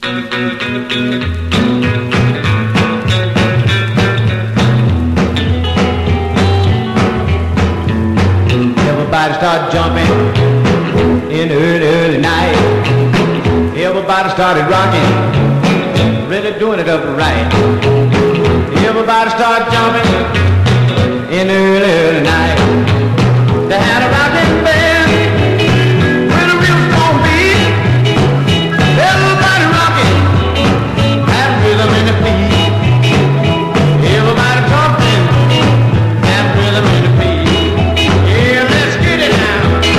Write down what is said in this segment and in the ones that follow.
Everybody started jumping in the early, early night. Everybody started rocking, really doing it upright. Everybody started jumping in the early, early night. They had a rocking band with a real strong beat. Everybody rocking, had rhythm in the feet. Everybody talking, had rhythm in the feet. Yeah, let's get it now.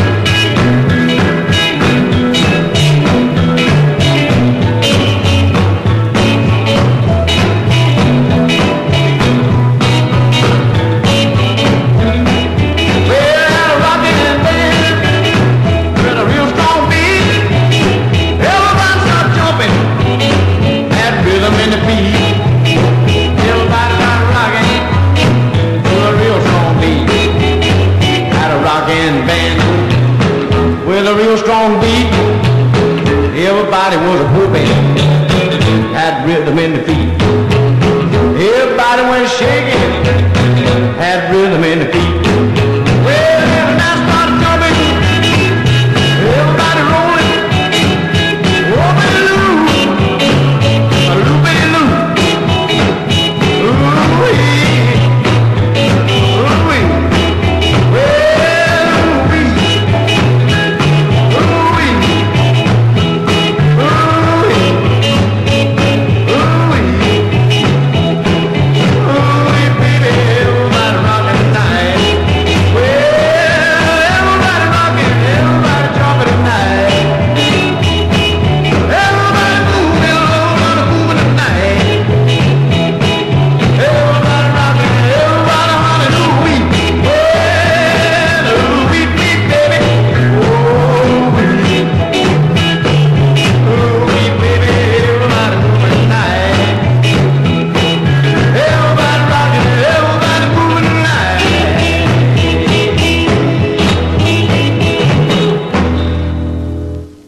With a real strong beat, everybody was a whooping, had rhythm in the feet. Everybody went shaking, had rhythm in the